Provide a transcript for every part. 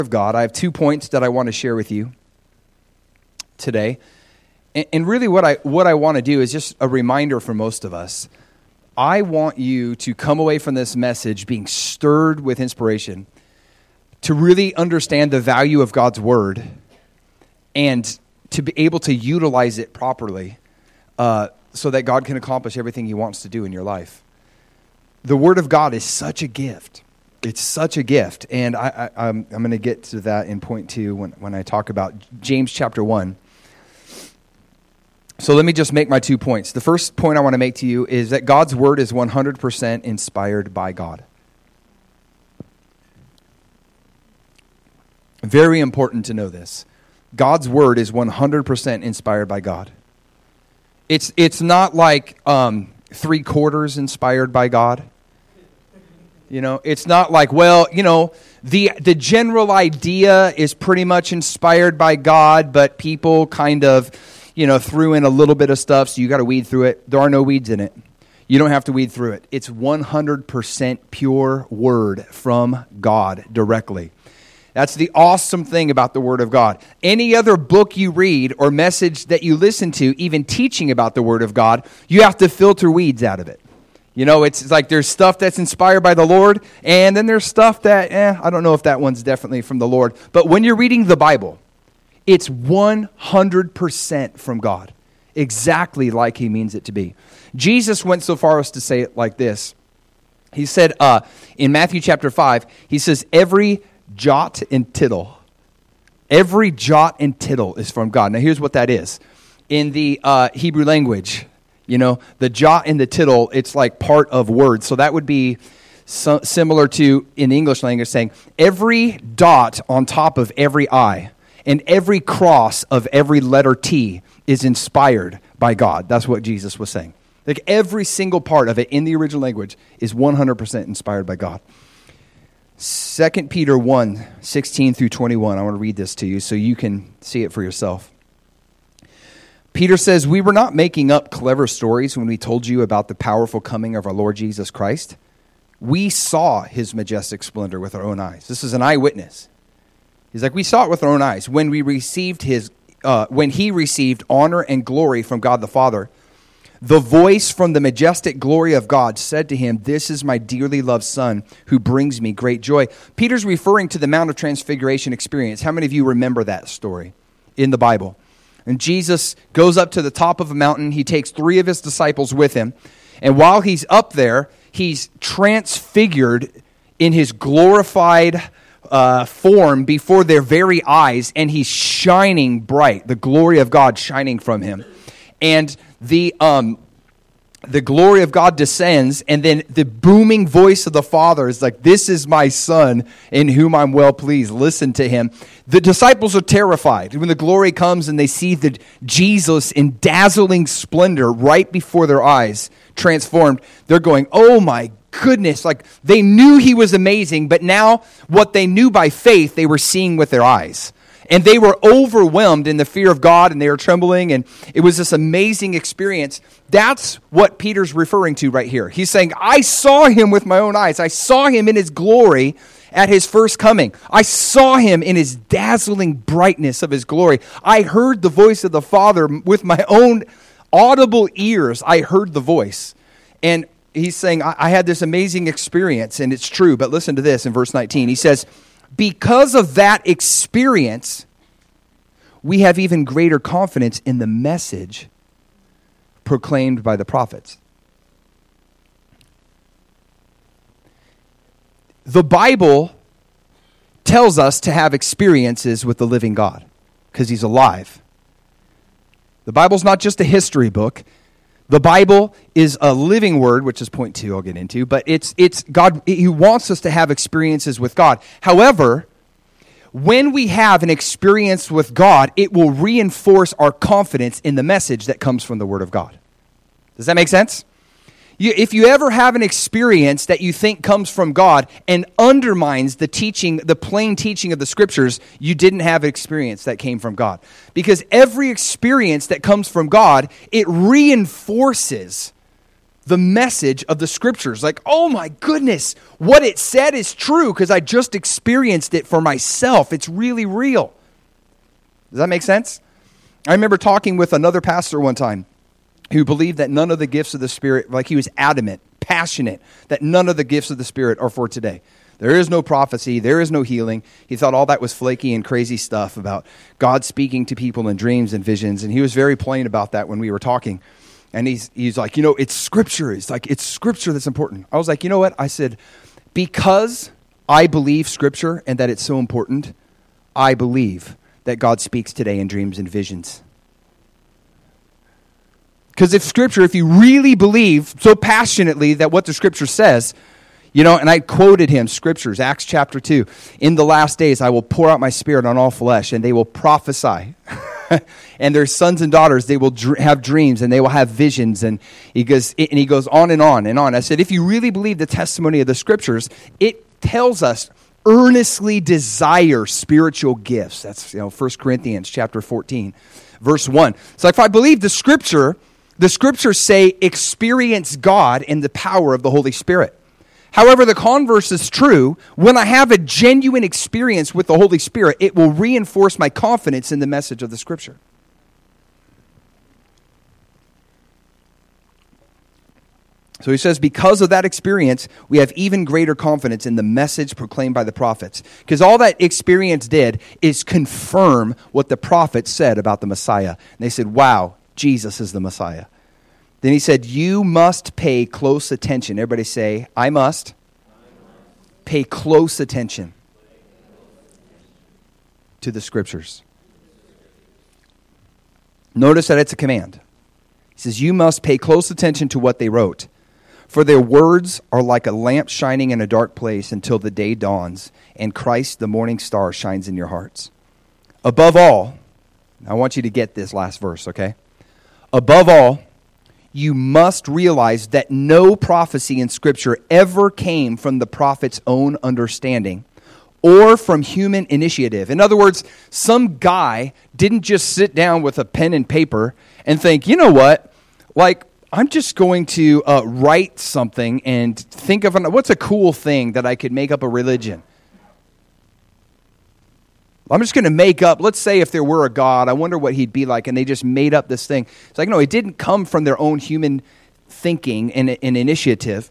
of God, I have 2 points that I want to share with you today. And really what I want to do is just a reminder for most of us. I want you to come away from this message being stirred with inspiration to really understand the value of God's word and to be able to utilize it properly so that God can accomplish everything he wants to do in your life. The word of God is such a gift. It's such a gift. And I'm going to get to that in point 2 when I talk about James chapter 1. So let me just make my 2 points. The first point I want to make to you is that God's word is 100% inspired by God. Very important to know this. God's word is 100% inspired by God. It's not like 3/4 inspired by God. You know, it's not like, well, you know, the general idea is pretty much inspired by God, but people kind of, you know, threw in a little bit of stuff, so you got to weed through it. There are no weeds in it. You don't have to weed through it. It's 100% pure word from God directly. That's the awesome thing about the Word of God. Any other book you read or message that you listen to, even teaching about the Word of God, you have to filter weeds out of it. You know, it's like there's stuff that's inspired by the Lord, and then there's stuff that, I don't know if that one's definitely from the Lord. But when you're reading the Bible, it's 100% from God, exactly like he means it to be. Jesus went so far as to say it like this. He said in Matthew chapter 5, he says, every jot and tittle is from God. Now here's what that is. In the Hebrew language, you know, the jot and the tittle, it's like part of words. So that would be similar to, in the English language, saying every dot on top of every I and every cross of every letter T is inspired by God. That's what Jesus was saying. Like every single part of it in the original language is 100% inspired by God. 2 Peter 1, 16 through 21. I want to read this to you so you can see it for yourself. Peter says, we were not making up clever stories when we told you about the powerful coming of our Lord Jesus Christ. We saw his majestic splendor with our own eyes. This is an eyewitness. He's like, we saw it with our own eyes when we received when he received honor and glory from God the Father. The voice from the majestic glory of God said to him, this is my dearly loved Son who brings me great joy. Peter's referring to the Mount of Transfiguration experience. How many of you remember that story in the Bible? And Jesus goes up to the top of a mountain. He takes 3 of his disciples with him. And while he's up there, he's transfigured in his glorified form before their very eyes. And he's shining bright, the glory of God shining from him. And the glory of God descends, and then the booming voice of the Father is like, this is my Son in whom I'm well pleased. Listen to him. The disciples are terrified when the glory comes and they see the Jesus in dazzling splendor right before their eyes transformed. They're going, oh my goodness. Like they knew he was amazing, but now what they knew by faith, they were seeing with their eyes. And they were overwhelmed in the fear of God, and they were trembling, and it was this amazing experience. That's what Peter's referring to right here. He's saying, I saw him with my own eyes. I saw him in his glory at his first coming. I saw him in his dazzling brightness of his glory. I heard the voice of the Father with my own audible ears. I heard the voice. And he's saying, I had this amazing experience, and it's true. But listen to this in verse 19. He says, because of that experience, we have even greater confidence in the message proclaimed by the prophets. The Bible tells us to have experiences with the living God because he's alive. The Bible's not just a history book. The Bible is a living word, which is point 2 I'll get into, but it's God. He wants us to have experiences with God. However, when we have an experience with God, it will reinforce our confidence in the message that comes from the Word of God. Does that make sense? If you ever have an experience that you think comes from God and undermines the teaching, the plain teaching of the Scriptures, you didn't have an experience that came from God. Because every experience that comes from God, it reinforces the message of the scriptures. Like, oh my goodness, what it said is true because I just experienced it for myself. It's really real. Does that make sense? I remember talking with another pastor one time who believed that none of the gifts of the Spirit, like he was adamant, passionate, that none of the gifts of the Spirit are for today. There is no prophecy. There is no healing. He thought all that was flaky and crazy stuff about God speaking to people in dreams and visions. And he was very plain about that when we were talking. And he's like, it's Scripture. It's like, it's Scripture that's important. I was like, you know what? I said, because I believe Scripture and that it's so important, I believe that God speaks today in dreams and visions. Because if Scripture, if you really believe so passionately that what the Scripture says, and I quoted him, Scriptures, Acts chapter 2, in the last days I will pour out my Spirit on all flesh, and they will prophesy. And their sons and daughters, they will have dreams, and they will have visions. And he goes on and on and on. I said, if you really believe the testimony of the Scriptures, it tells us, earnestly desire spiritual gifts. That's 1 Corinthians chapter 14, verse 1. So if I believe the Scriptures say experience God in the power of the Holy Spirit. However, the converse is true. When I have a genuine experience with the Holy Spirit, it will reinforce my confidence in the message of the Scripture. So he says, because of that experience, we have even greater confidence in the message proclaimed by the prophets. Because all that experience did is confirm what the prophets said about the Messiah. And they said, wow, Jesus is the Messiah. Then he said, you must pay close attention. Everybody say, I must pay close attention to the Scriptures. Notice that it's a command. He says, you must pay close attention to what they wrote. For their words are like a lamp shining in a dark place until the day dawns and Christ, the morning star, shines in your hearts. Above all, I want you to get this last verse, okay? Above all, you must realize that no prophecy in Scripture ever came from the prophet's own understanding or from human initiative. In other words, some guy didn't just sit down with a pen and paper and think, you know what, I'm just going to write something and think of what's a cool thing that I could make up a religion. I'm just going to make up, let's say if there were a God, I wonder what he'd be like, and they just made up this thing. It's like, no, it didn't come from their own human thinking and initiative.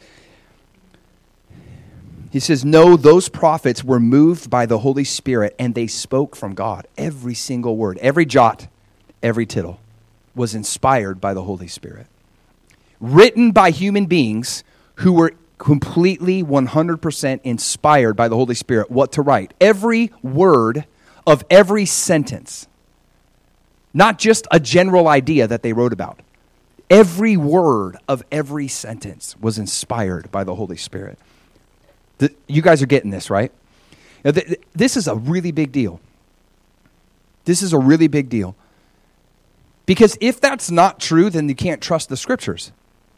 He says, no, those prophets were moved by the Holy Spirit, and they spoke from God. Every single word, every jot, every tittle was inspired by the Holy Spirit. Written by human beings who were completely 100% inspired by the Holy Spirit what to write. Every word of every sentence. Not just a general idea that they wrote about. Every word of every sentence was inspired by the Holy Spirit. You guys are getting this, right? Now, this is a really big deal. This is a really big deal. Because if that's not true, then you can't trust the Scriptures.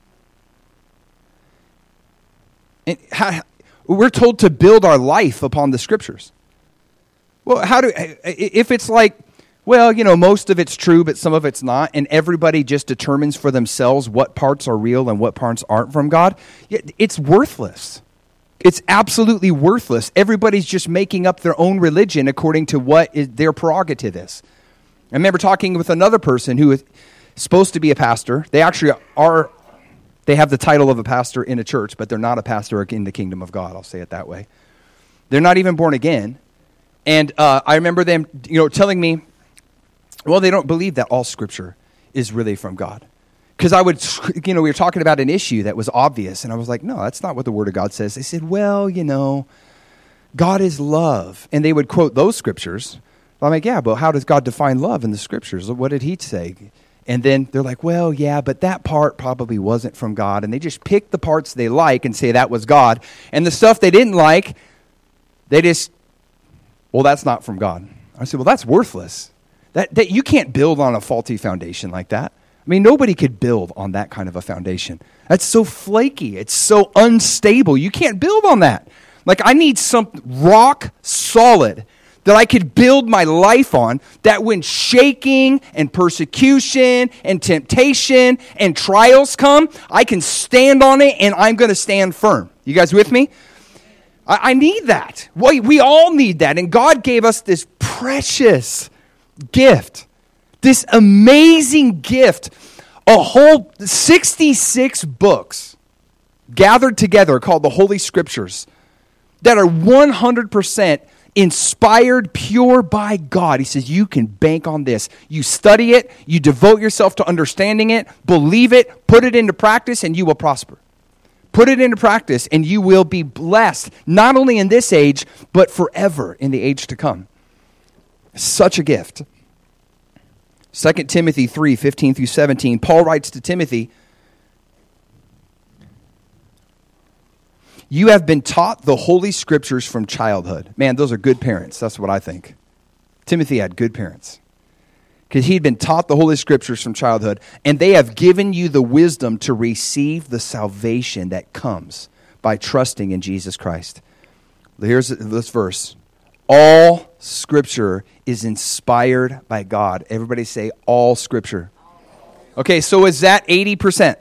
And we're told to build our life upon the Scriptures. Well, if it's like, well, most of it's true, but some of it's not, and everybody just determines for themselves what parts are real and what parts aren't from God, it's worthless. It's absolutely worthless. Everybody's just making up their own religion according to what their prerogative is. I remember talking with another person who is supposed to be a pastor. They actually are. They have the title of a pastor in a church, but they're not a pastor in the kingdom of God. I'll say it that way. They're not even born again. And I remember them, telling me, well, they don't believe that all Scripture is really from God. Because we were talking about an issue that was obvious, and I was like, no, that's not what the Word of God says. They said, well, God is love. And they would quote those Scriptures. I'm like, yeah, but how does God define love in the Scriptures? What did he say? And then they're like, well, yeah, but that part probably wasn't from God. And they just pick the parts they like and say that was God. And the stuff they didn't like, that's not from God. I said, well, that's worthless. That you can't build on a faulty foundation like that. I mean, nobody could build on that kind of a foundation. That's so flaky. It's so unstable. You can't build on that. I need some rock solid that I could build my life on, that when shaking and persecution and temptation and trials come, I can stand on it and I'm going to stand firm. You guys with me? I need that. We all need that. And God gave us this precious gift, this amazing gift, a whole 66 books gathered together called the Holy Scriptures that are 100% inspired, pure by God. He says, you can bank on this. You study it, you devote yourself to understanding it, believe it, put it into practice, and you will prosper. Put it into practice, and you will be blessed, not only in this age, but forever in the age to come. Such a gift. 2 Timothy 3, 15 through 17, Paul writes to Timothy, you have been taught the Holy Scriptures from childhood. Man, those are good parents. That's what I think. Timothy had good parents, because he'd been taught the Holy Scriptures from childhood, and they have given you the wisdom to receive the salvation that comes by trusting in Jesus Christ. Here's this verse. All Scripture is inspired by God. Everybody say, all Scripture. Okay, so is that 80%?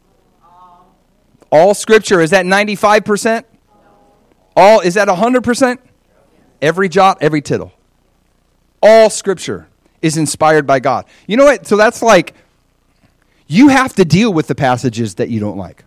All Scripture, is that 95%? All, is that 100%? Every jot, every tittle. All Scripture is inspired by God. You know what? So that's like, you have to deal with the passages that you don't like.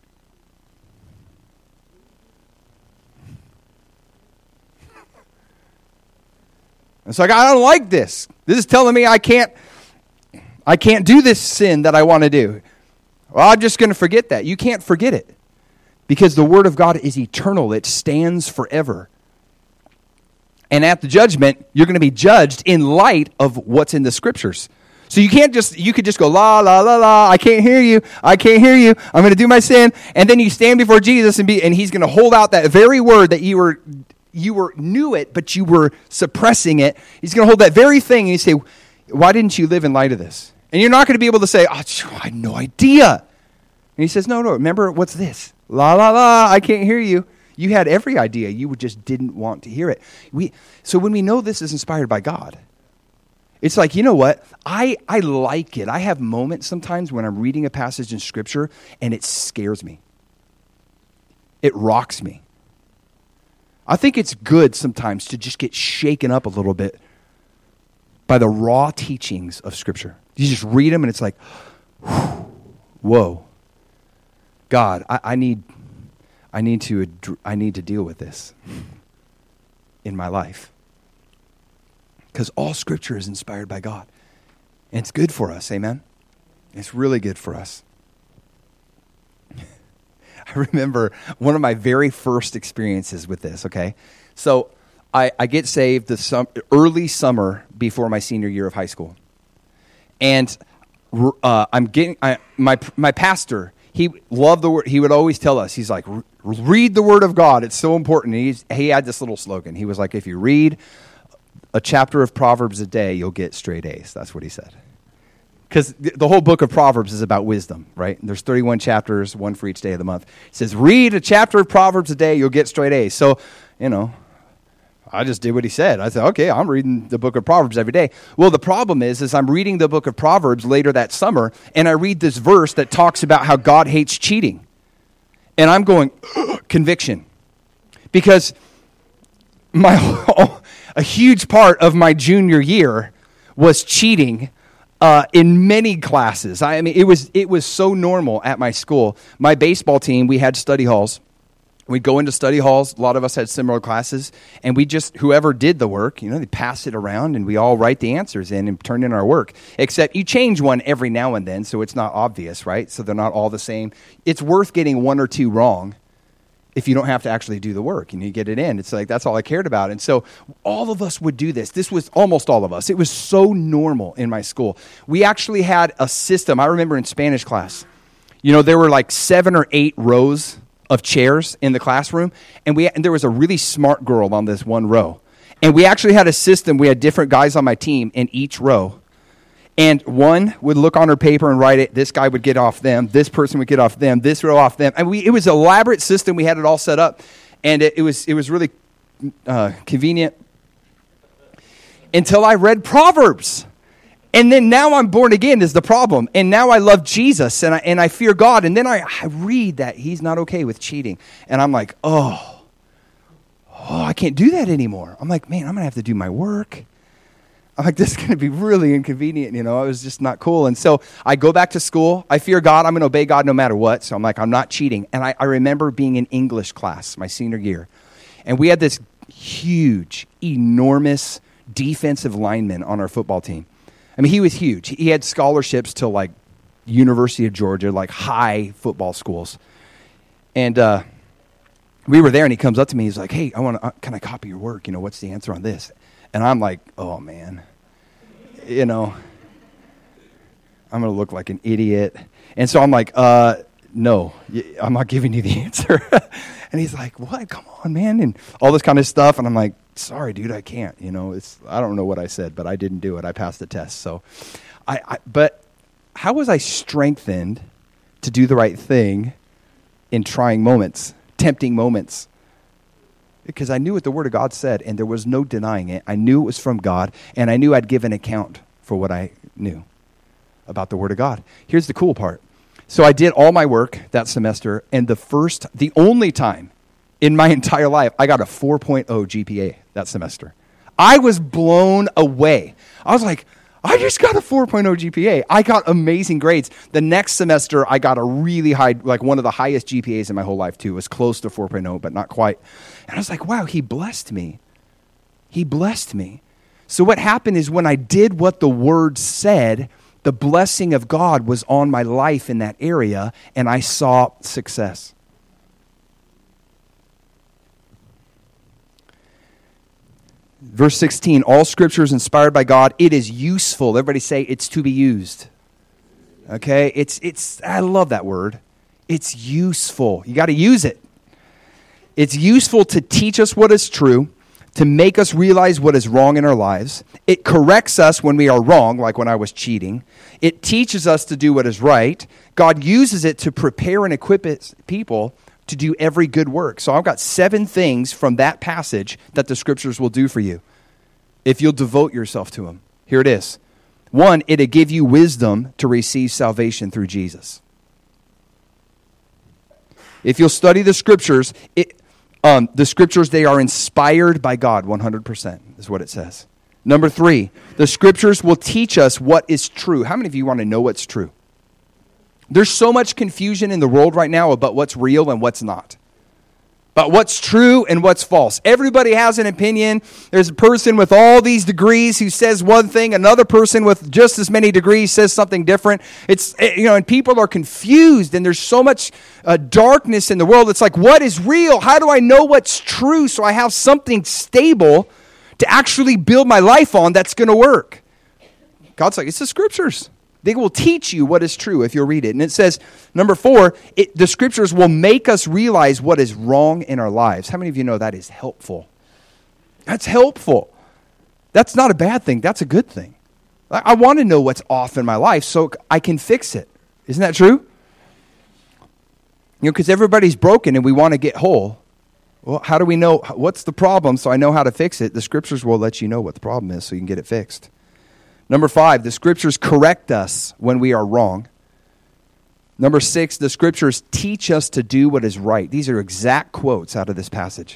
It's like, I don't like this. This is telling me I can't do this sin that I want to do. Well, I'm just going to forget that. You can't forget it, because the Word of God is eternal. It stands forever. And at the judgment, you're going to be judged in light of what's in the Scriptures. So you could just go, la, la, la, la, I can't hear you, I'm going to do my sin. And then you stand before Jesus and he's going to hold out that very word that you knew it, but you were suppressing it. He's going to hold that very thing and you say, why didn't you live in light of this? And you're not going to be able to say, I had no idea. And he says, no, remember, what's this? La, la, la, I can't hear you. You had every idea. You just didn't want to hear it. So when we know this is inspired by God, it's like, you know what? I like it. I have moments sometimes when I'm reading a passage in Scripture and it scares me. It rocks me. I think it's good sometimes to just get shaken up a little bit by the raw teachings of Scripture. You just read them and it's like, whoa, God, I need to deal with this in my life. Because all Scripture is inspired by God. And it's good for us, amen? It's really good for us. I remember one of my very first experiences with this, okay? So I get saved early summer before my senior year of high school. And my pastor, he loved the Word. He would always tell us, he's like, read the Word of God. It's so important. He had this little slogan. He was like, if you read a chapter of Proverbs a day, you'll get straight A's. That's what he said. Because the whole book of Proverbs is about wisdom, right? There's 31 chapters, one for each day of the month. It says, read a chapter of Proverbs a day, you'll get straight A's. So, I just did what he said. I said, okay, I'm reading the book of Proverbs every day. Well, the problem is I'm reading the book of Proverbs later that summer, and I read this verse that talks about how God hates cheating. And I'm going, conviction. Because a huge part of my junior year was cheating in many classes. I mean, it was so normal at my school. My baseball team, we had study halls. We'd go into study halls. A lot of us had similar classes, and whoever did the work, they pass it around, and we all write the answers in and turn in our work. Except you change one every now and then, so it's not obvious, right? So they're not all the same. It's worth getting one or two wrong if you don't have to actually do the work and you get it in. It's like, that's all I cared about. And so all of us would do this. This was almost all of us. It was so normal in my school. We actually had a system. I remember in Spanish class, there were like 7 or 8 rows of chairs in the classroom. And there was a really smart girl on this one row. And we actually had a system. We had different guys on my team in each row. And one would look on her paper and write it. This guy would get off them. This person would get off them. This row off them. And it was an elaborate system. We had it all set up. And it was really convenient. until I read Proverbs. And then now I'm born again is the problem. And now I love Jesus and I fear God. And then I read that he's not okay with cheating. And I'm like, oh, I can't do that anymore. I'm like, man, I'm going to have to do my work. I'm like, this is going to be really inconvenient. It was just not cool. And so I go back to school. I fear God. I'm going to obey God no matter what. So I'm like, I'm not cheating. And I remember being in English class my senior year. And we had this huge, enormous defensive lineman on our football team. I mean, he was huge. He had scholarships to like University of Georgia, like high football schools. And we were there, and he comes up to me. He's like, "Hey, can I copy your work? What's the answer on this?" And I'm like, "Oh man, I'm going to look like an idiot." And so I'm like, "No, I'm not giving you the answer." And he's like, "What? Come on, man!" And all this kind of stuff. And I'm like, "Sorry, dude, I can't. I don't know what I said, but I didn't do it. I passed the test." So, but how was I strengthened to do the right thing in trying moments, tempting moments? Because I knew what the Word of God said, and there was no denying it. I knew it was from God, and I knew I'd give an account for what I knew about the Word of God. Here's the cool part. So I did all my work that semester, and the only time in my entire life I got a 4.0 GPA that semester. I was blown away. I was like, I just got a 4.0 GPA. I got amazing grades. The next semester, I got a really high, like one of the highest GPAs in my whole life, too. It was close to 4.0, but not quite. And I was like, wow, he blessed me. He blessed me. So what happened is when I did what the Word said, the blessing of God was on my life in that area, and I saw success. Verse 16, all Scripture is inspired by God. It is useful. Everybody say it's to be used. Okay? I love that word. It's useful. You got to use it. It's useful to teach us what is true, to make us realize what is wrong in our lives. It corrects us when we are wrong, like when I was cheating. It teaches us to do what is right. God uses it to prepare and equip people to do every good work. So I've got 7 things from that passage that the Scriptures will do for you if you'll devote yourself to them. Here it is. 1, it'll give you wisdom to receive salvation through Jesus. If you'll study the Scriptures, the Scriptures, they are inspired by God 100%, is what it says. Number 3, the Scriptures will teach us what is true. How many of you want to know what's true? There's so much confusion in the world right now about what's real and what's not. About what's true and what's false. Everybody has an opinion. There's a person with all these degrees who says one thing. Another person with just as many degrees says something different. And people are confused, and there's so much darkness in the world. It's like, what is real? How do I know what's true so I have something stable to actually build my life on that's going to work? God's like, it's the Scriptures. They will teach you what is true if you'll read it. And it says, number 4, the Scriptures will make us realize what is wrong in our lives. How many of you know that is helpful? That's helpful. That's not a bad thing. That's a good thing. I want to know what's off in my life so I can fix it. Isn't that true? Because everybody's broken and we want to get whole. Well, how do we know what's the problem so I know how to fix it? The Scriptures will let you know what the problem is so you can get it fixed. Number 5, the Scriptures correct us when we are wrong. Number 6, the Scriptures teach us to do what is right. These are exact quotes out of this passage.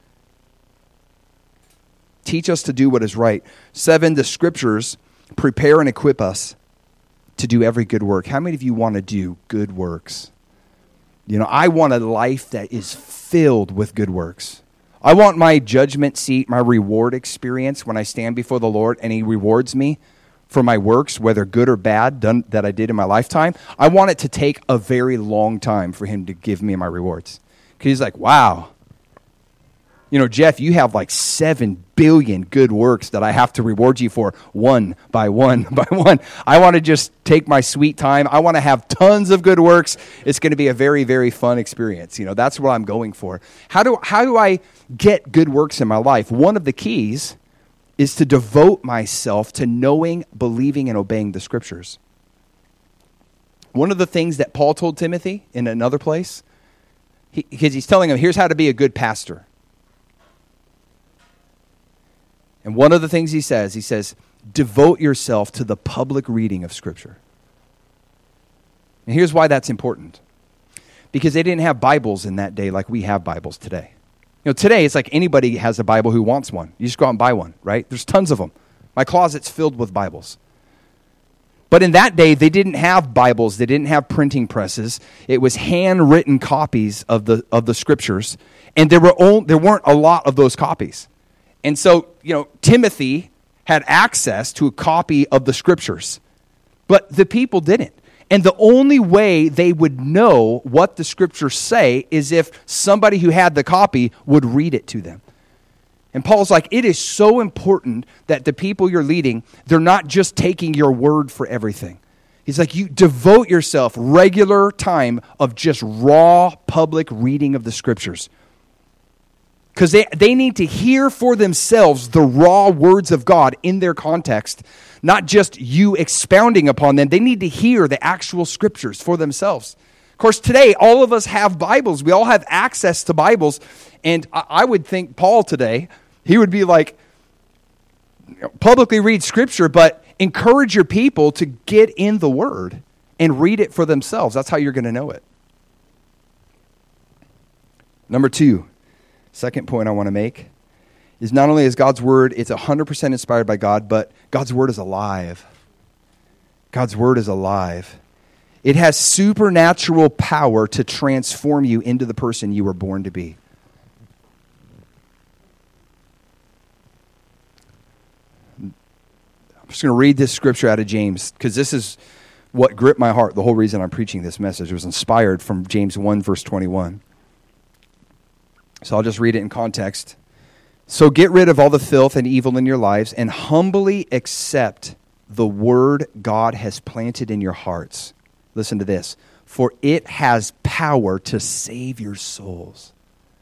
Teach us to do what is right. 7, the Scriptures prepare and equip us to do every good work. How many of you want to do good works? I want a life that is filled with good works. I want my judgment seat, my reward experience when I stand before the Lord and He rewards me for my works, whether good or bad, done that I did in my lifetime. I want it to take a very long time for Him to give me my rewards. Because He's like, wow. Jeff, you have like 7 billion good works that I have to reward you for one by one by one. I want to just take my sweet time. I want to have tons of good works. It's going to be a very, very fun experience. That's what I'm going for. How do I get good works in my life? One of the keys is to devote myself to knowing, believing, and obeying the Scriptures. One of the things that Paul told Timothy in another place, because he's telling him, here's how to be a good pastor. And one of the things he says, devote yourself to the public reading of Scripture. And here's why that's important. Because they didn't have Bibles in that day like we have Bibles today. You know, today it's like anybody has a Bible who wants one. You just go out and buy one, right? There's tons of them. My closet's filled with Bibles. But in that day, they didn't have Bibles. They didn't have printing presses. It was handwritten copies of the Scriptures. And there weren't a lot of those copies. And so, you know, Timothy had access to a copy of the Scriptures. But the people didn't. And the only way they would know what the Scriptures say is if somebody who had the copy would read it to them. And Paul's like, it is so important that the people you're leading, they're not just taking your word for everything. He's like, you devote yourself regular time of just raw public reading of the Scriptures. Because they need to hear for themselves the raw words of God in their context, not just you expounding upon them. They need to hear the actual Scriptures for themselves. Of course, today, all of us have Bibles. We all have access to Bibles. And I would think Paul today, he would be like, publicly read Scripture, but encourage your people to get in the Word and read it for themselves. That's how you're going to know it. Number 2, second point I want to make, is not only is God's Word, it's 100% inspired by God, but God's Word is alive. God's Word is alive. It has supernatural power to transform you into the person you were born to be. I'm just going to read this scripture out of James, because this is what gripped my heart. The whole reason I'm preaching this message was inspired from James 1, verse 21. So I'll just read it in context. So get rid of all the filth and evil in your lives and humbly accept the word God has planted in your hearts. Listen to this. For it has power to save your souls.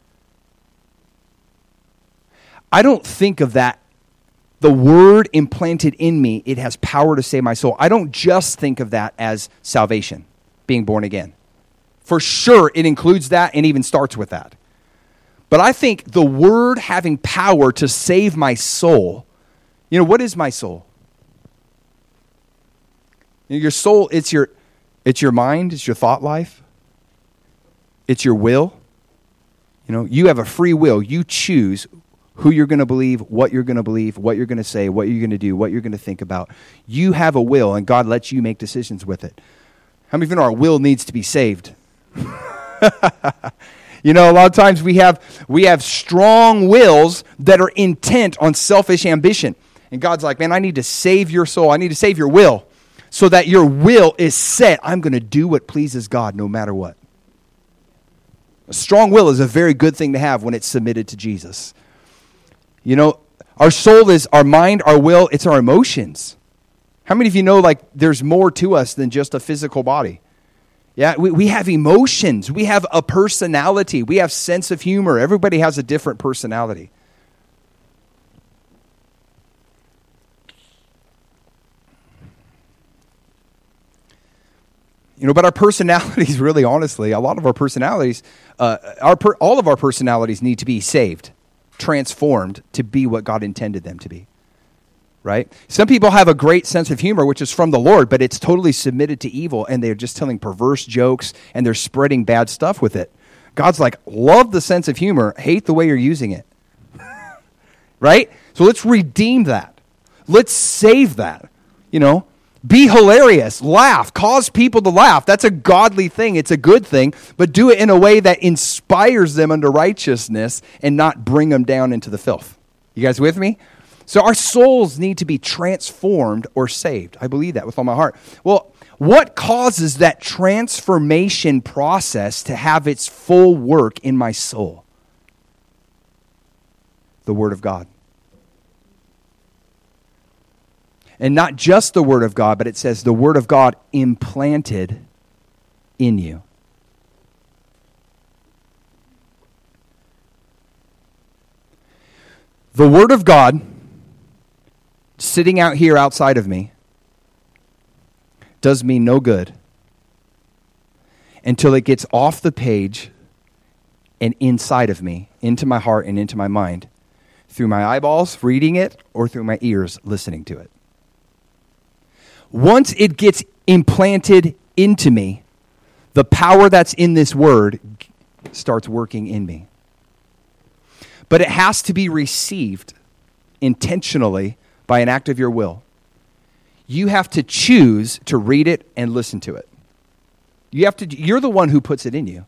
I don't think of that. The word implanted in me, it has power to save my soul. I don't just think of that as salvation, being born again. For sure, it includes that and even starts with that. But I think the word having power to save my soul, you know, what is my soul? Your soul, it's your mind, it's your thought life, it's your will. You know, you have a free will. You choose who you're going to believe, what you're going to say, what you're going to do, what you're going to think about. You have a will, and God lets you make decisions with it. How many of you know our will needs to be saved? You know, a lot of times we have strong wills that are intent on selfish ambition. And God's like, man, I need to save your soul. I need to save your will so that your will is set. I'm going to do what pleases God no matter what. A strong will is a very good thing to have when it's submitted to Jesus. You know, our soul is our mind, our will, it's our emotions. How many of you know, like, there's more to us than just a physical body? Yeah, we have emotions. We have a personality. We have sense of humor. Everybody has a different personality. You know, but our personalities, really honestly, a lot of our personalities, all of our personalities need to be saved, transformed to be what God intended them to be. Right? Some people have a great sense of humor, which is from the Lord, but it's totally submitted to evil, and they're just telling perverse jokes, and they're spreading bad stuff with it. God's like, love the sense of humor, hate the way you're using it. Right? So let's redeem that. Let's save that. You know, be hilarious, laugh, cause people to laugh. That's a godly thing. It's a good thing, but do it in a way that inspires them unto righteousness and not bring them down into the filth. You guys with me? So our souls need to be transformed or saved. I believe that with all my heart. Well, what causes that transformation process to have its full work in my soul? The Word of God. And not just the Word of God, but it says the Word of God implanted in you. The Word of God sitting out here outside of me does me no good until it gets off the page and inside of me, into my heart and into my mind, through my eyeballs, reading it, or through my ears, listening to it. Once it gets implanted into me, the power that's in this word starts working in me. But it has to be received intentionally by an act of your will. You have to choose to read it and listen to it. You're the one who puts it in you.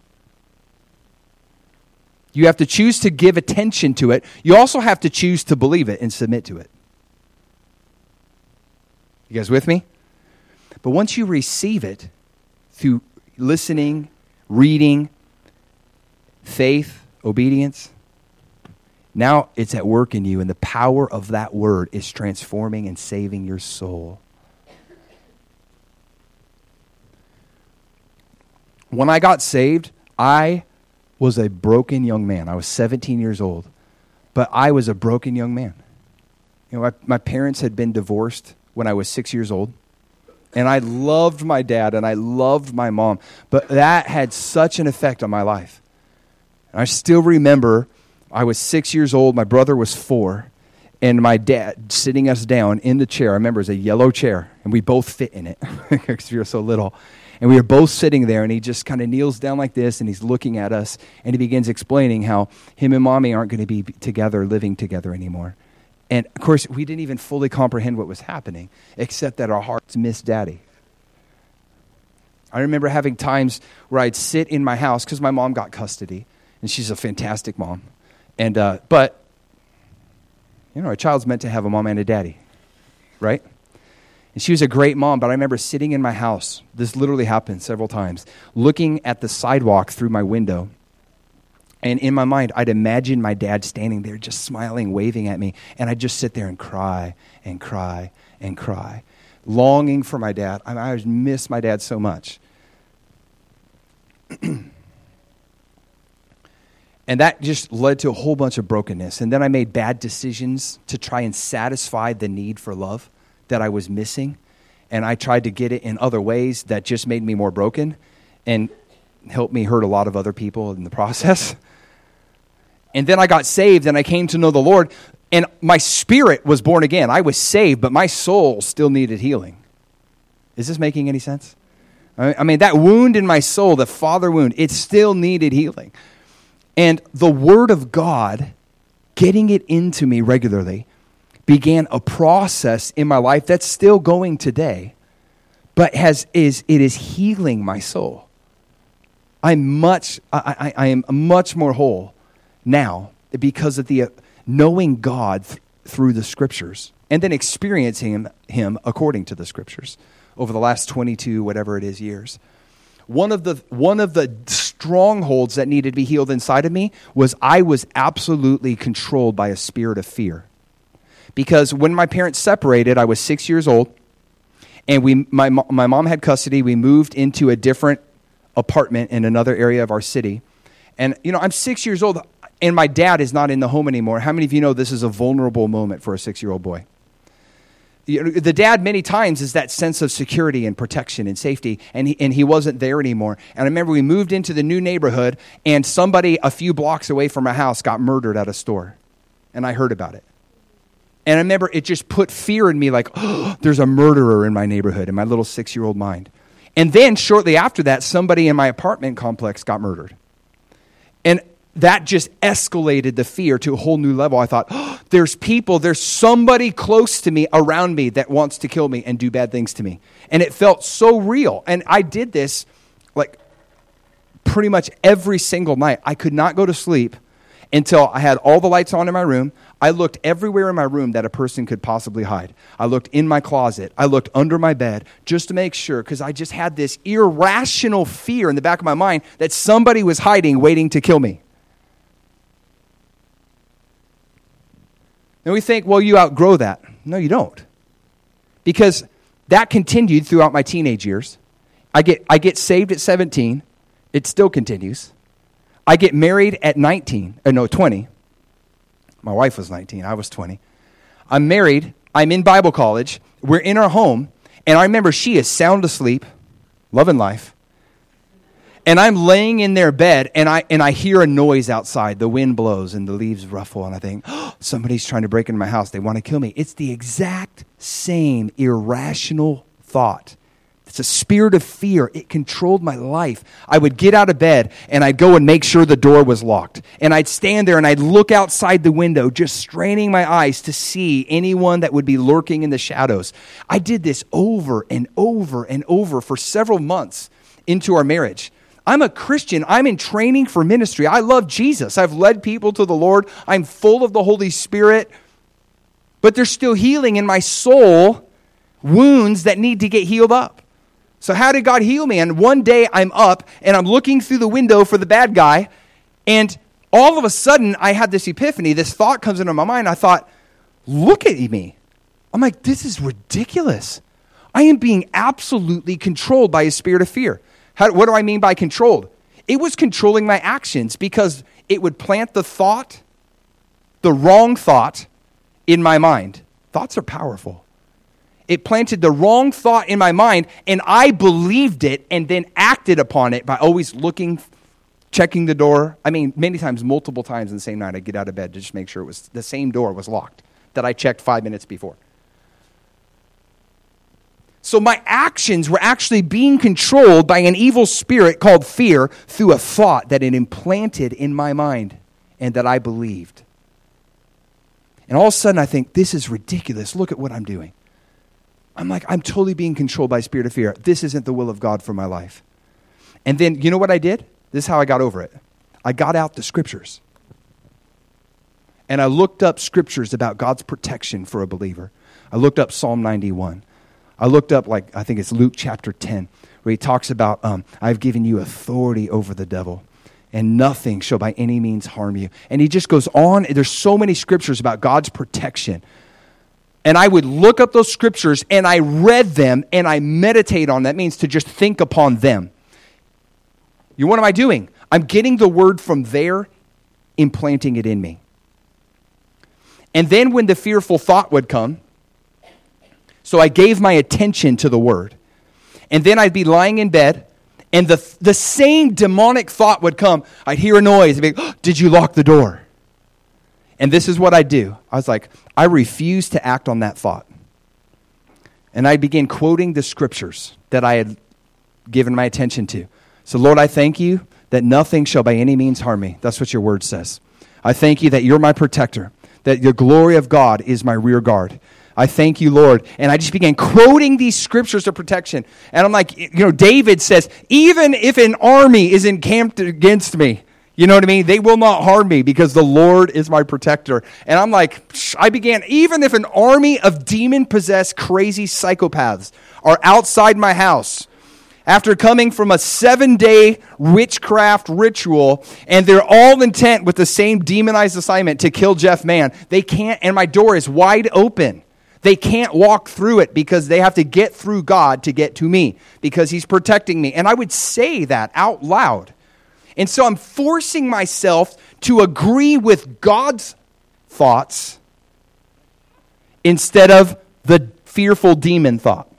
You have to choose to give attention to it. You also have to choose to believe it and submit to it. You guys with me? But once you receive it through listening, reading, faith, obedience, now it's at work in you, and the power of that word is transforming and saving your soul. When I got saved, I was a broken young man. I was 17 years old, but I was a broken young man. You know, my parents had been divorced when I was 6 years old, and I loved my dad and I loved my mom, but that had such an effect on my life. And I still remember I was 6 years old, my brother was 4, and my dad sitting us down in the chair. I remember it was a yellow chair, and we both fit in it because we were so little. And we were both sitting there, and he just kind of kneels down like this, and he's looking at us, and he begins explaining how him and mommy aren't going to be together, living together anymore. And, of course, we didn't even fully comprehend what was happening, except that our hearts missed Daddy. I remember having times where I'd sit in my house, because my mom got custody, and she's a fantastic mom. And but, you know, a child's meant to have a mom and a daddy, right? And she was a great mom, but I remember sitting in my house, this literally happened several times, looking at the sidewalk through my window. And in my mind, I'd imagine my dad standing there just smiling, waving at me. And I'd just sit there and cry and cry and cry, longing for my dad. I just miss my dad so much. And that just led to a whole bunch of brokenness. And then I made bad decisions to try and satisfy the need for love that I was missing. And I tried to get it in other ways that just made me more broken and helped me hurt a lot of other people in the process. And then I got saved and I came to know the Lord, and my spirit was born again. I was saved, but my soul still needed healing. Is this making any sense? I mean, that wound in my soul, the father wound, it still needed healing. And the Word of God, getting it into me regularly, began a process in my life that's still going today, but it is healing my soul. I am much more whole now because of the knowing God through the Scriptures and then experiencing Him according to the Scriptures over the last 22, whatever it is, years. One of the strongholds that needed to be healed inside of me was I was absolutely controlled by a spirit of fear. Because when my parents separated, I was 6 years old, and my mom had custody. We moved into a different apartment in another area of our city. And, you know, I'm 6 years old, and my dad is not in the home anymore. How many of you know this is a vulnerable moment for a 6-year-old boy? The dad many times is that sense of security and protection and safety, and he wasn't there anymore. And I remember we moved into the new neighborhood, and somebody a few blocks away from my house got murdered at a store, and I heard about it. And I remember it just put fear in me, like, oh, there's a murderer in my neighborhood, in my little 6-year-old mind. And then shortly after that, somebody in my apartment complex got murdered. And that just escalated the fear to a whole new level. I thought, oh, there's somebody close to me, around me, that wants to kill me and do bad things to me. And it felt so real. And I did this like pretty much every single night. I could not go to sleep until I had all the lights on in my room. I looked everywhere in my room that a person could possibly hide. I looked in my closet. I looked under my bed just to make sure, because I just had this irrational fear in the back of my mind that somebody was hiding, waiting to kill me. And we think, well, you outgrow that. No, you don't. Because that continued throughout my teenage years. I get saved at 17. It still continues. I get married at 20. My wife was 19. I was 20. I'm married. I'm in Bible college. We're in our home. And I remember she is sound asleep, loving life. And I'm laying in their bed, and I hear a noise outside. The wind blows, and the leaves ruffle, and I think, oh, somebody's trying to break into my house. They want to kill me. It's the exact same irrational thought. It's a spirit of fear. It controlled my life. I would get out of bed, and I'd go and make sure the door was locked. And I'd stand there, and I'd look outside the window, just straining my eyes to see anyone that would be lurking in the shadows. I did this over and over and over for several months into our marriage. I'm a Christian. I'm in training for ministry. I love Jesus. I've led people to the Lord. I'm full of the Holy Spirit. But there's still healing in my soul, wounds that need to get healed up. So how did God heal me? And one day I'm up and I'm looking through the window for the bad guy. And all of a sudden I had this epiphany. This thought comes into my mind. I thought, look at me. I'm like, this is ridiculous. I am being absolutely controlled by a spirit of fear. What do I mean by controlled? It was controlling my actions because it would plant the thought, the wrong thought, in my mind. Thoughts are powerful. It planted the wrong thought in my mind, and I believed it and then acted upon it by always looking, checking the door. I mean, many times, multiple times in the same night, I'd get out of bed to just make sure it was the same door was locked that I checked 5 minutes before. So my actions were actually being controlled by an evil spirit called fear through a thought that it implanted in my mind and that I believed. And all of a sudden I think, this is ridiculous. Look at what I'm doing. I'm like, I'm totally being controlled by a spirit of fear. This isn't the will of God for my life. And then, you know what I did? This is how I got over it. I got out the scriptures. And I looked up scriptures about God's protection for a believer. I looked up Psalm 91. I looked up, I think it's Luke chapter 10, where he talks about, I've given you authority over the devil, and nothing shall by any means harm you. And he just goes on. There's so many scriptures about God's protection. And I would look up those scriptures, and I read them, and I meditate on them. That means to just think upon them. What am I doing? I'm getting the word from there, implanting it in me. And then when the fearful thought would come, so I gave my attention to the word. And then I'd be lying in bed, and the same demonic thought would come. I'd hear a noise. I'd be like, oh, did you lock the door? And this is what I do. I was like, I refuse to act on that thought. And I began quoting the scriptures that I had given my attention to. So Lord, I thank you that nothing shall by any means harm me. That's what your word says. I thank you that you're my protector, that the glory of God is my rear guard. I thank you, Lord. And I just began quoting these scriptures of protection. And I'm like, David says, even if an army is encamped against me, you know what I mean? They will not harm me because the Lord is my protector. And I'm like, even if an army of demon-possessed crazy psychopaths are outside my house, after coming from a 7-day witchcraft ritual, and they're all intent with the same demonized assignment to kill Jeff Mann, they can't, and my door is wide open. They can't walk through it because they have to get through God to get to me because he's protecting me. And I would say that out loud. And so I'm forcing myself to agree with God's thoughts instead of the fearful demon thought.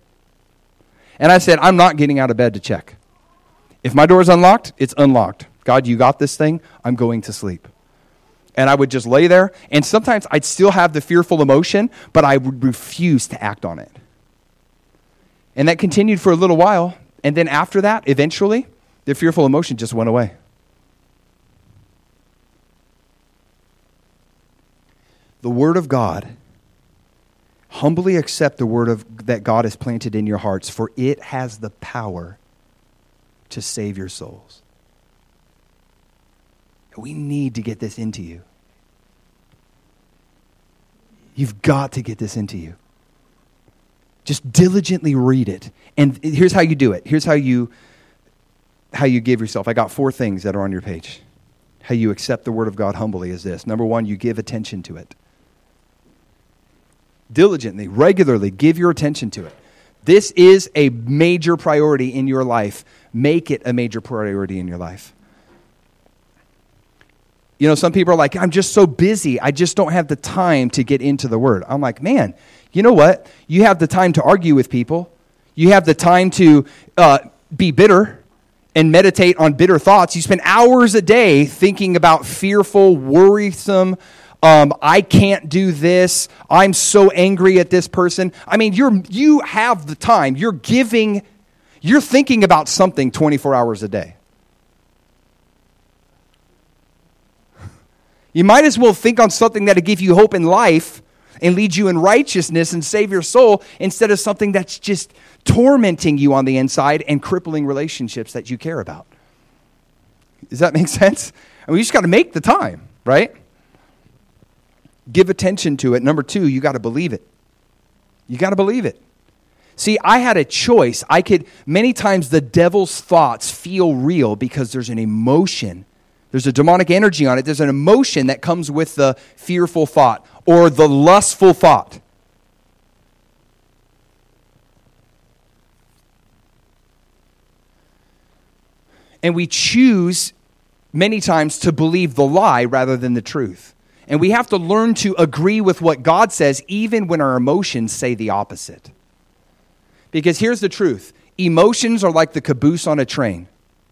And I said, I'm not getting out of bed to check. If my door is unlocked, it's unlocked. God, you got this thing. I'm going to sleep. And I would just lay there, and sometimes I'd still have the fearful emotion, but I would refuse to act on it. And that continued for a little while, and then after that, eventually, the fearful emotion just went away. The Word of God, humbly accept the Word that God has planted in your hearts, for it has the power to save your souls. We need to get this into you. You've got to get this into you. Just diligently read it. And here's how you do it. Here's how you give yourself. I got 4 things that are on your page. How you accept the Word of God humbly is this. Number 1, you give attention to it. Diligently, regularly, give your attention to it. This is a major priority in your life. Make it a major priority in your life. Some people are like, I'm just so busy. I just don't have the time to get into the Word. I'm like, man, you know what? You have the time to argue with people. You have the time to be bitter and meditate on bitter thoughts. You spend hours a day thinking about fearful, worrisome, I can't do this. I'm so angry at this person. I mean, you have the time. You're thinking about something 24 hours a day. You might as well think on something that'll give you hope in life and lead you in righteousness and save your soul instead of something that's just tormenting you on the inside and crippling relationships that you care about. Does that make sense? I mean, you just got to make the time, right? Give attention to it. Number 2, you got to believe it. You got to believe it. See, I had a choice. Many times the devil's thoughts feel real because there's an emotion. There's a demonic energy on it. There's an emotion that comes with the fearful thought or the lustful thought. And we choose many times to believe the lie rather than the truth. And we have to learn to agree with what God says even when our emotions say the opposite. Because here's the truth. Emotions are like the caboose on a train.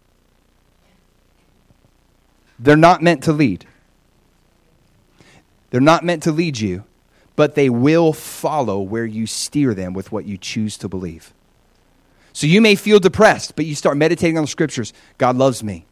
They're not meant to lead. They're not meant to lead you, but they will follow where you steer them with what you choose to believe. So you may feel depressed, but you start meditating on the scriptures. God loves me.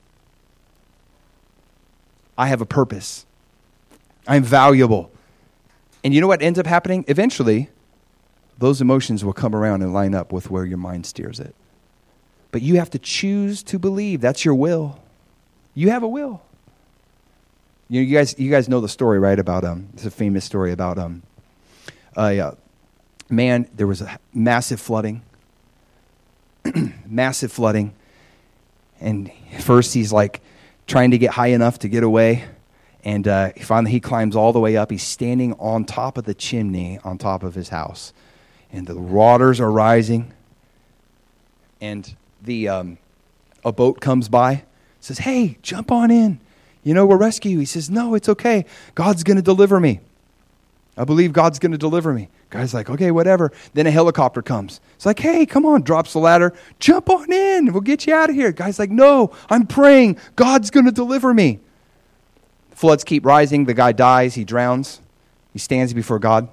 I have a purpose. I'm valuable. And you know what ends up happening? Eventually, those emotions will come around and line up with where your mind steers it. But you have to choose to believe. That's your will. You have a will. You guys know the story, right? About it's a famous story about a man. There was a massive flooding, massive flooding, and first he's like trying to get high enough to get away, and finally he climbs all the way up. He's standing on top of the chimney on top of his house, and the waters are rising, and a boat comes by, says, "Hey, jump on in. You know, we'll rescue you." He says, "No, it's okay. God's going to deliver me. I believe God's going to deliver me." Guy's like, "Okay, whatever." Then a helicopter comes. It's like, "Hey, come on," drops the ladder. "Jump on in. We'll get you out of here." Guy's like, "No, I'm praying. God's going to deliver me." Floods keep rising. The guy dies. He drowns. He stands before God.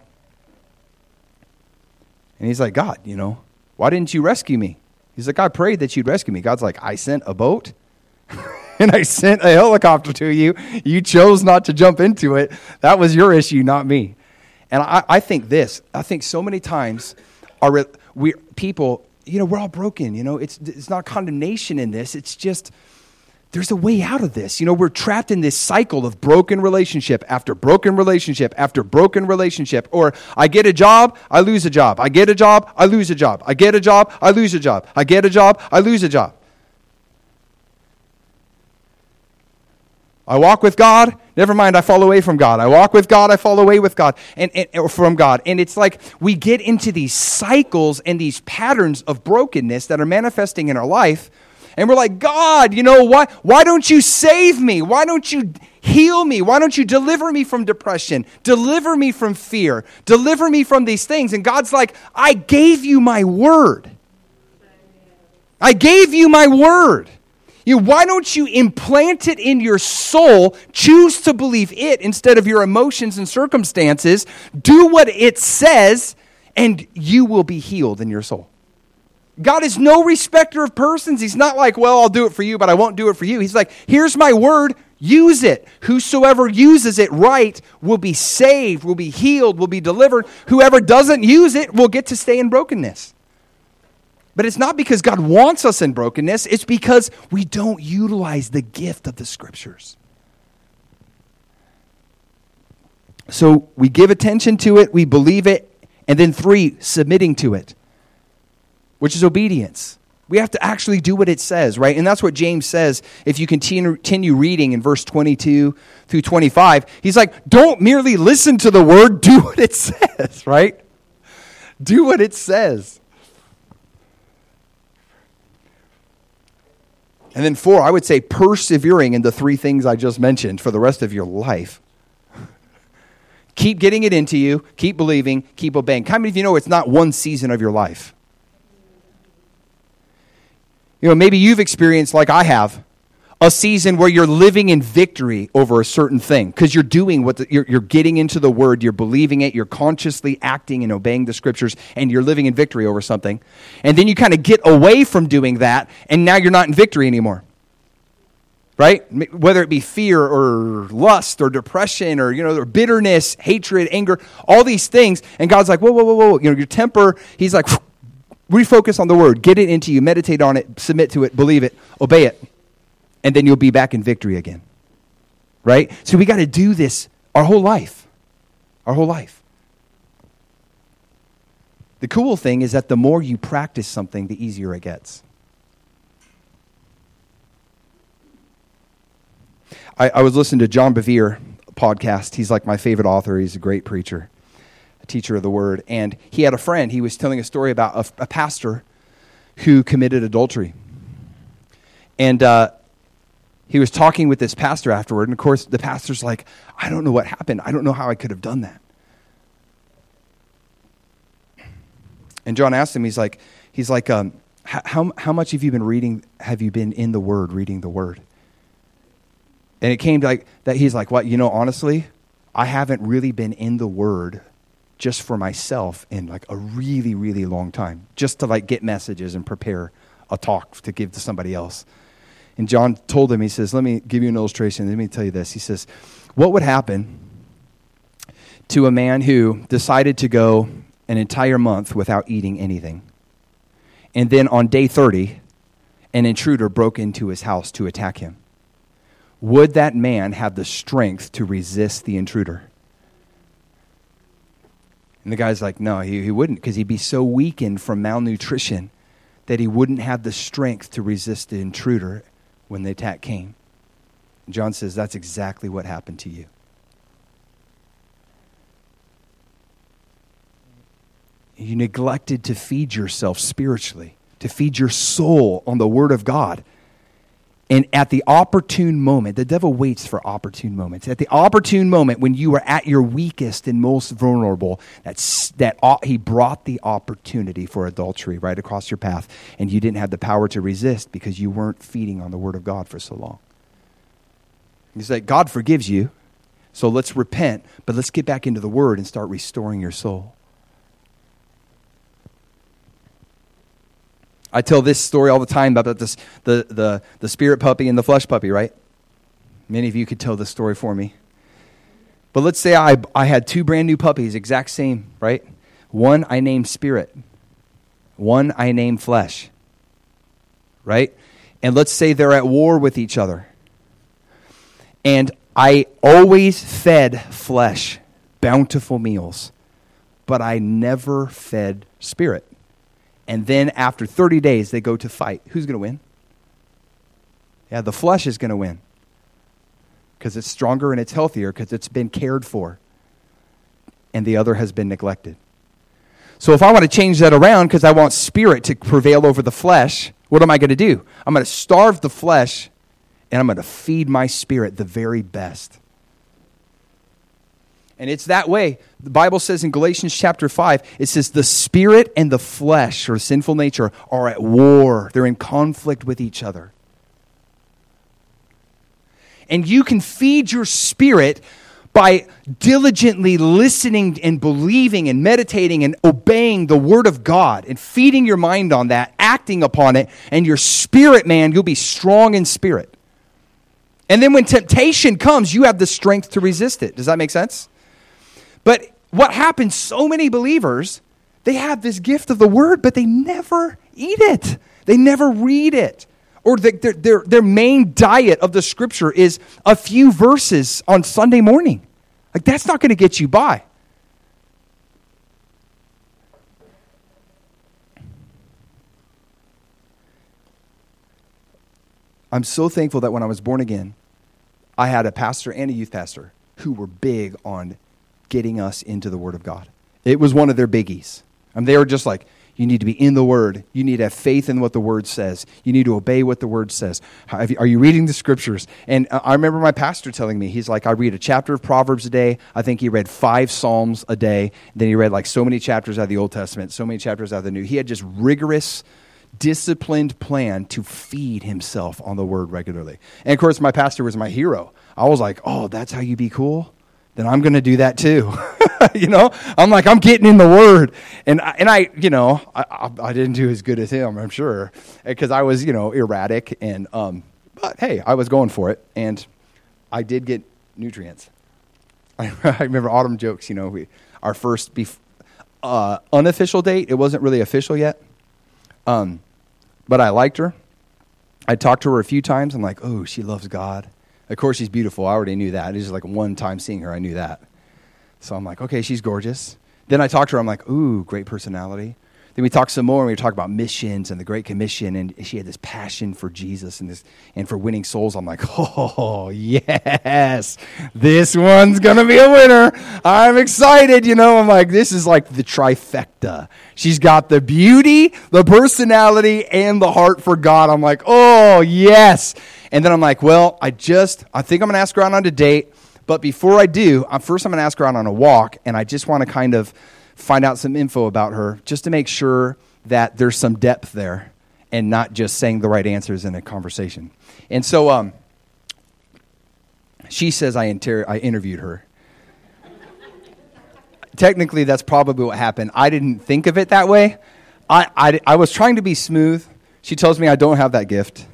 And he's like, "God, why didn't you rescue me?" He's like, "I prayed that you'd rescue me." God's like, "I sent a boat. And I sent a helicopter to you. You chose not to jump into it. That was your issue, not me." And I think so many times people, we're all broken. It's not condemnation in this. It's just there's a way out of this. We're trapped in this cycle of broken relationship after broken relationship after broken relationship. Or I get a job, I lose a job. I get a job, I lose a job. I get a job, I lose a job. I get a job, I lose a job. I walk with God, never mind, I fall away from God. I walk with God, I fall away with God or from God. And it's like we get into these cycles and these patterns of brokenness that are manifesting in our life. And we're like, "God, why don't you save me? Why don't you heal me? Why don't you deliver me from depression? Deliver me from fear. Deliver me from these things." And God's like, "I gave you my word. I gave you my word. Why don't you implant it in your soul, choose to believe it instead of your emotions and circumstances, do what it says, and you will be healed in your soul." God is no respecter of persons. He's not like, "Well, I'll do it for you, but I won't do it for you." He's like, "Here's my word, use it. Whosoever uses it right will be saved, will be healed, will be delivered. Whoever doesn't use it will get to stay in brokenness." But it's not because God wants us in brokenness. It's because we don't utilize the gift of the scriptures. So we give attention to it, we believe it, and then 3, submitting to it, which is obedience. We have to actually do what it says, right? And that's what James says if you continue reading in verse 22 through 25. He's like, don't merely listen to the word, do what it says, right? Do what it says. And then 4, I would say persevering in the 3 things I just mentioned for the rest of your life. Keep getting it into you, keep believing, keep obeying. How many of you know it's not one season of your life? Maybe you've experienced, like I have, a season where you're living in victory over a certain thing because you're doing you're getting into the Word, you're believing it, you're consciously acting and obeying the Scriptures, and you're living in victory over something. And then you kind of get away from doing that, and now you're not in victory anymore. Right? Whether it be fear or lust or depression or bitterness, hatred, anger, all these things. And God's like, whoa. Your temper, he's like, refocus on the Word, get it into you, meditate on it, submit to it, believe it, obey it. And then you'll be back in victory again. Right? So we got to do this our whole life. Our whole life. The cool thing is that the more you practice something, the easier it gets. I was listening to John Bevere podcast. He's like my favorite author. He's a great preacher, a teacher of the Word. And he had a friend. He was telling a story about a pastor who committed adultery. And he was talking with this pastor afterward, and of course, the pastor's like, I don't know what happened. I don't know how I could have done that. And John asked him, he's like, how much have you been reading, have you been in the Word, reading the Word? And it came to like that. He's like, what, honestly, I haven't really been in the Word just for myself in like a really, really long time, just to like get messages and prepare a talk to give to somebody else. And John told him, he says, let me give you an illustration. Let me tell you this. He says, what would happen to a man who decided to go an entire month without eating anything? And then on day 30, an intruder broke into his house to attack him. Would that man have the strength to resist the intruder? And the guy's like, no, he wouldn't, because he'd be so weakened from malnutrition that he wouldn't have the strength to resist the intruder when the attack came. And John says that's exactly what happened to you. You neglected to feed yourself spiritually, to feed your soul on the Word of God. And at the opportune moment, the devil waits for opportune moments. At the opportune moment when you are at your weakest and most vulnerable, he brought the opportunity for adultery right across your path, and you didn't have the power to resist because you weren't feeding on the Word of God for so long. He's like, God forgives you, so let's repent, but let's get back into the Word and start restoring your soul. I tell this story all the time about this, the spirit puppy and the flesh puppy, right? Many of you could tell this story for me. But let's say I had two brand new puppies, exact same, right? One I named Spirit. One I named Flesh, right? And let's say they're at war with each other. And I always fed Flesh bountiful meals, but I never fed Spirit. And then after 30 days, they go to fight. Who's going to win? Yeah, the flesh is going to win because it's stronger and it's healthier because it's been cared for. And the other has been neglected. So if I want to change that around because I want spirit to prevail over the flesh, what am I going to do? I'm going to starve the flesh and I'm going to feed my spirit the very best. And it's that way. The Bible says in Galatians chapter 5, it says the spirit and the flesh, or sinful nature, are at war. They're in conflict with each other. And you can feed your spirit by diligently listening and believing and meditating and obeying the Word of God and feeding your mind on that, acting upon it, and your spirit, man, you'll be strong in spirit. And then when temptation comes, you have the strength to resist it. Does that make sense? But what happens, so many believers, they have this gift of the Word, but they never eat it. They never read it. Or their main diet of the Scripture is a few verses on Sunday morning. Like, that's not going to get you by. I'm so thankful that when I was born again, I had a pastor and a youth pastor who were big on getting us into the Word of God. It was one of their biggies. They were just like, you need to be in the Word. You need to have faith in what the Word says. You need to obey what the Word says. Are you reading the Scriptures? And I remember my pastor telling me, he's like, I read a chapter of Proverbs a day. I think he read 5 Psalms a day. Then he read like so many chapters out of the Old Testament, so many chapters out of the New. He had just rigorous disciplined plan to feed himself on the word regularly. And of course, my pastor was my hero. I was like, oh, that's how you be cool? Then I'm going to do that too. I'm like, I'm getting in the word. And I didn't do as good as him, I'm sure, because I was, erratic. And, but hey, I was going for it. And I did get nutrients. I remember Autumn jokes, our first unofficial date. It wasn't really official yet. But I liked her. I talked to her a few times. I'm like, oh, she loves God. Of course, she's beautiful. I already knew that. It was just like one time seeing her, I knew that. So I'm like, okay, she's gorgeous. Then I talked to her. I'm like, ooh, great personality. Then we talked some more, and we talked about missions and the Great Commission, and she had this passion for Jesus and for winning souls. I'm like, oh, yes, this one's going to be a winner. I'm excited, I'm like, this is like the trifecta. She's got the beauty, the personality, and the heart for God. I'm like, oh, yes. And then I'm like, well, I think I'm going to ask her out on a date. But before I do, first I'm going to ask her out on a walk, and I just want to kind of find out some info about her just to make sure that there's some depth there and not just saying the right answers in a conversation. And so she says I interviewed her. Technically, that's probably what happened. I didn't think of it that way. I was trying to be smooth. She tells me I don't have that gift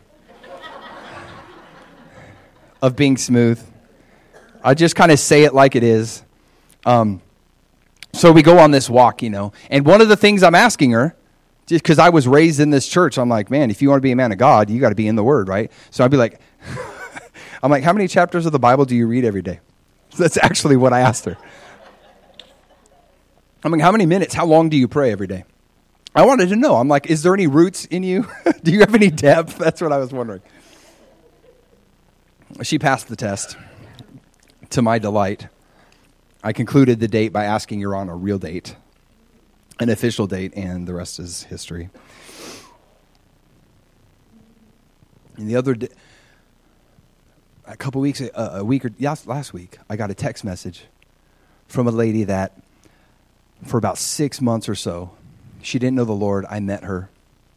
of being smooth. I just kind of say it like it is. So we go on this walk, and one of the things I'm asking her, just because I was raised in this church, I'm like, man, if you want to be a man of God, you got to be in the Word, right? So I'd be like, I'm like, how many chapters of the Bible do you read every day? So that's actually what I asked her. I'm like, how many minutes, how long do you pray every day? I wanted to know. I'm like, is there any roots in you? Do you have any depth? That's what I was wondering. She passed the test, to my delight. I concluded the date by asking her on a real date, an official date, and the rest is history. And the other day, last week, I got a text message from a lady that for about 6 months or so, she didn't know the Lord. I met her.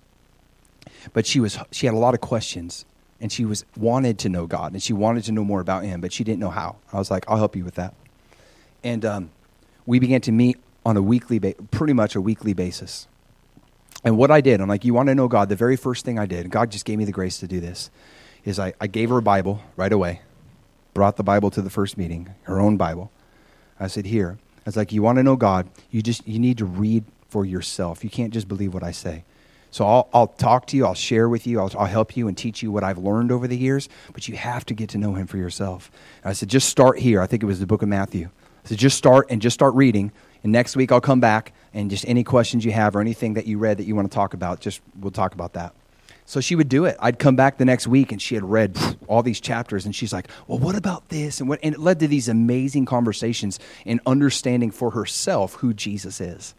But she had a lot of questions, and she wanted to know God, and she wanted to know more about him, but she didn't know how. I was like, I'll help you with that. And we began to meet on pretty much a weekly basis. And what I did, I'm like, you want to know God? The very first thing I did, God just gave me the grace to do this, is I gave her a Bible right away, brought the Bible to the first meeting, her own Bible. I said, here. I was like, you want to know God? You need to read for yourself. You can't just believe what I say. So I'll talk to you, I'll share with you, I'll help you and teach you what I've learned over the years, but you have to get to know him for yourself. And I said, just start here. I think it was the book of Matthew. I said, just start reading, and next week I'll come back, and just any questions you have or anything that you read that you want to talk about, we'll talk about that. So she would do it. I'd come back the next week, and she had read all these chapters, and she's like, well, what about this? And it led to these amazing conversations and understanding for herself who Jesus is.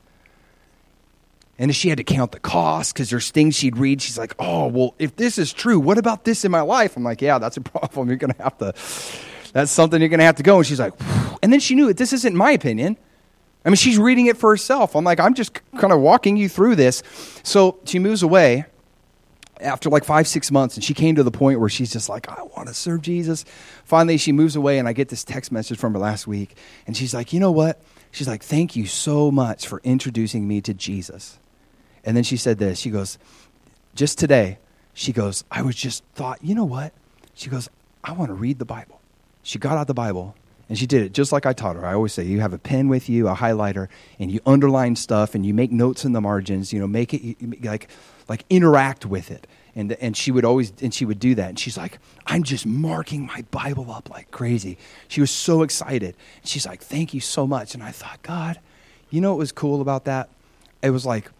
And she had to count the cost because there's things she'd read. She's like, oh, well, if this is true, what about this in my life? I'm like, yeah, that's a problem. That's something you're going to have to go. And she's like, whew. And then she knew this isn't my opinion. I mean, she's reading it for herself. I'm like, I'm just kind of walking you through this. So she moves away after like 5-6 months, and she came to the point where she's just like, I want to serve Jesus. Finally, she moves away, and I get this text message from her last week, and she's like, you know what? She's like, thank you so much for introducing me to Jesus. And then she said this. She goes, just today, she goes, I was just thought, you know what? She goes, I want to read the Bible. She got out the Bible, and she did it just like I taught her. I always say, you have a pen with you, a highlighter, and you underline stuff, and you make notes in the margins, make it like interact with it. And she would do that. And she's like, I'm just marking my Bible up like crazy. She was so excited. She's like, thank you so much. And I thought, God, you know what was cool about that? It was like,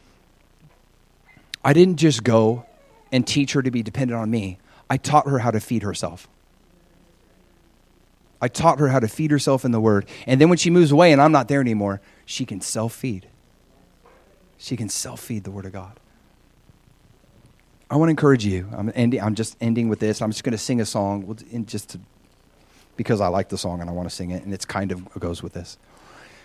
I didn't just go and teach her to be dependent on me. I taught her how to feed herself. I taught her how to feed herself in the Word. And then when she moves away and I'm not there anymore, she can self-feed. She can self-feed the Word of God. I want to encourage you. I'm just ending with this. I'm just going to sing a song because I like the song and I want to sing it, and it's kind of goes with this.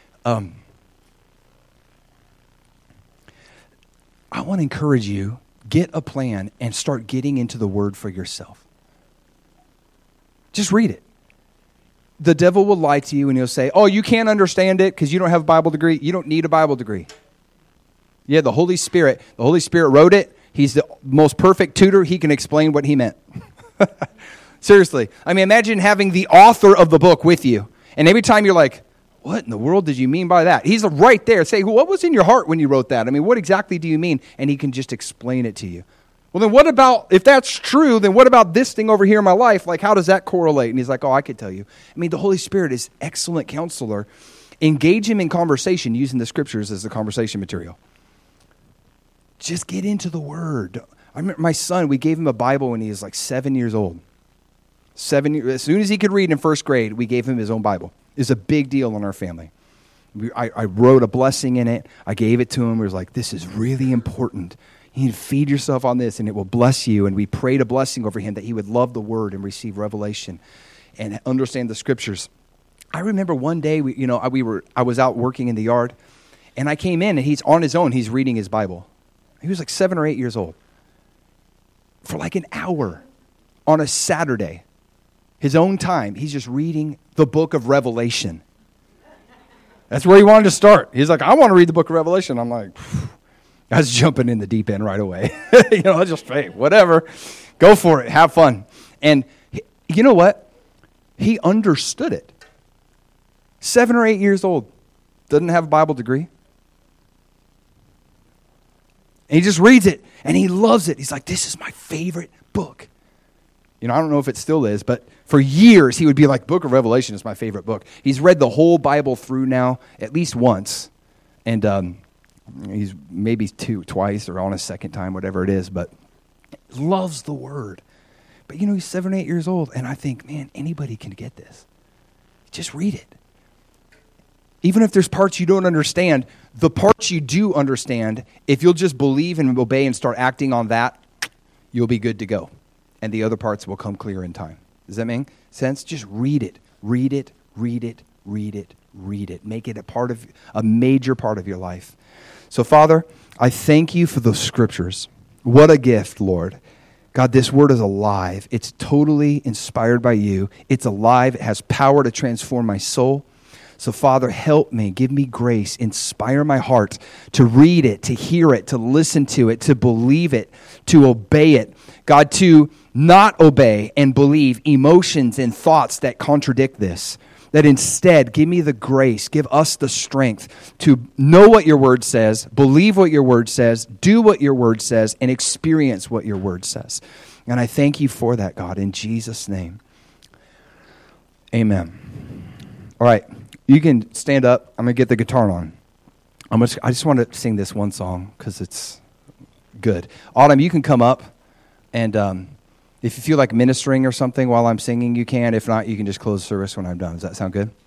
I want to encourage you, get a plan and start getting into the Word for yourself. Just read it. The devil will lie to you and he'll say, oh, you can't understand it because you don't have a Bible degree. You don't need a Bible degree. Yeah, the Holy Spirit wrote it. He's the most perfect tutor. He can explain what he meant. Seriously. I mean, imagine having the author of the book with you. And every time you're like, what in the world did you mean by that? He's right there. Say, what was in your heart when you wrote that? I mean, what exactly do you mean? And he can just explain it to you. Well, then what about, if that's true, then what about this thing over here in my life? Like, how does that correlate? And he's like, oh, I could tell you. I mean, the Holy Spirit is excellent counselor. Engage him in conversation using the scriptures as the conversation material. Just get into the Word. I remember my son, we gave him a Bible when he was like 7 years old. As soon as he could read in first grade, we gave him his own Bible. It was a big deal in our family. I wrote a blessing in it. I gave it to him. We was like, this is really important. You need to feed yourself on this, and it will bless you. And we prayed a blessing over him that he would love the Word and receive revelation and understand the Scriptures. I remember one day, I was out working in the yard, and I came in, and he's on his own. He's reading his Bible. He was like 7 or 8 years old. For like an hour on a Saturday, his own time, he's just reading the book of Revelation. That's where he wanted to start. He's like, I want to read the book of Revelation. I'm like, I was jumping in the deep end right away. Just, hey, whatever. Go for it. Have fun. And you know what? He understood it. 7 or 8 years old. Doesn't have a Bible degree. And he just reads it, and he loves it. He's like, this is my favorite book. I don't know if it still is, but for years he would be like, Book of Revelation is my favorite book. He's read the whole Bible through now at least once. And he's maybe twice or on his second time, whatever it is, but loves the Word. But he's 7 or 8 years old, and I think, man, anybody can get this. Just read it. Even if there's parts you don't understand, the parts you do understand, if you'll just believe and obey and start acting on that, you'll be good to go. And the other parts will come clear in time. Does that make sense? Just read it. Read it, read it, read it, read it. Make it a major part of your life. So, Father, I thank you for those scriptures. What a gift, Lord. God, this word is alive. It's totally inspired by you. It's alive. It has power to transform my soul. So, Father, help me. Give me grace. Inspire my heart to read it, to hear it, to listen to it, to believe it, to obey it. God, to not obey and believe emotions and thoughts that contradict this. That instead, give me the grace, give us the strength to know what your word says, believe what your word says, do what your word says, and experience what your word says. And I thank you for that, God, in Jesus' name. Amen. All right, you can stand up. I'm going to get the guitar on. I just want to sing this one song because it's good. Autumn, you can come up, and if you feel like ministering or something while I'm singing, you can. If not, you can just close the service when I'm done. Does that sound good?